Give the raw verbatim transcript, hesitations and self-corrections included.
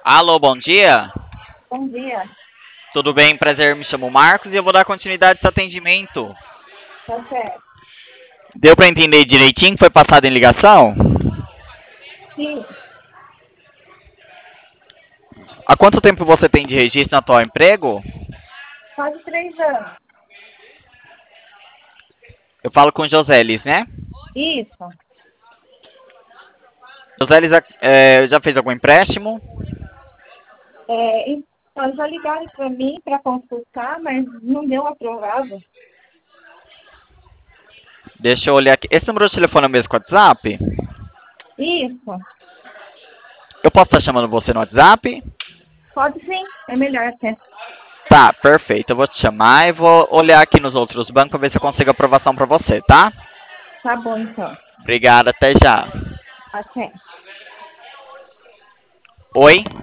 Alô, bom dia. Bom dia, Tudo bem? Prazer, me chamo Marcos e eu vou dar continuidade a esse atendimento. tá certo. Deu para entender direitinho que foi passado em ligação? Sim, Há quanto tempo você tem de registro no atual emprego? quase três anos. Eu falo com Josélis, né? Isso. Josélis é, já fez algum empréstimo? É, então, já ligaram para mim para consultar, mas não deu aprovado. Deixa eu olhar aqui. Esse número de telefone é o mesmo com o WhatsApp? Isso. Eu posso estar chamando você no WhatsApp? Pode sim, é melhor até. Tá, perfeito. Eu vou te chamar e vou olhar aqui nos outros bancos para ver se eu consigo aprovação para você, tá? Tá bom, então. Obrigado, até já. Até. Oi?